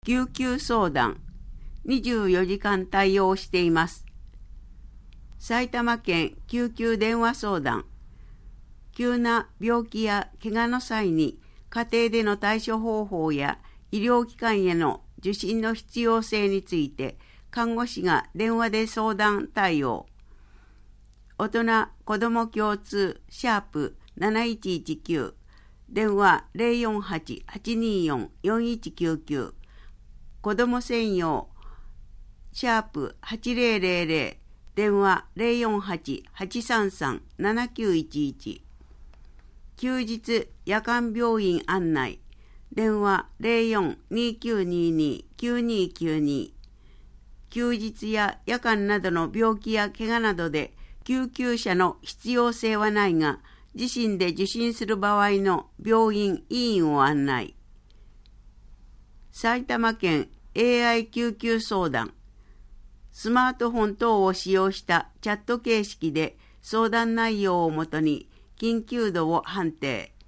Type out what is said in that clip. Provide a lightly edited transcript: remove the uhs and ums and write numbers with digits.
救急相談、24時間対応しています。埼玉県救急電話相談、急な病気や怪我の際に家庭での対処方法や医療機関への受診の必要性について看護師が電話で相談対応。大人子ども共通#7119電話 048-824-4199子ども専用#8000電話 048-833-7911休日夜間病院案内電話 04-2922-9292休日や夜間などの病気や怪我などで救急車の必要性はないが自身で受診する場合の病院医院を案内。埼玉県 AI 救急相談、スマートフォン等を使用したチャット形式で相談内容をもとに緊急度を判定。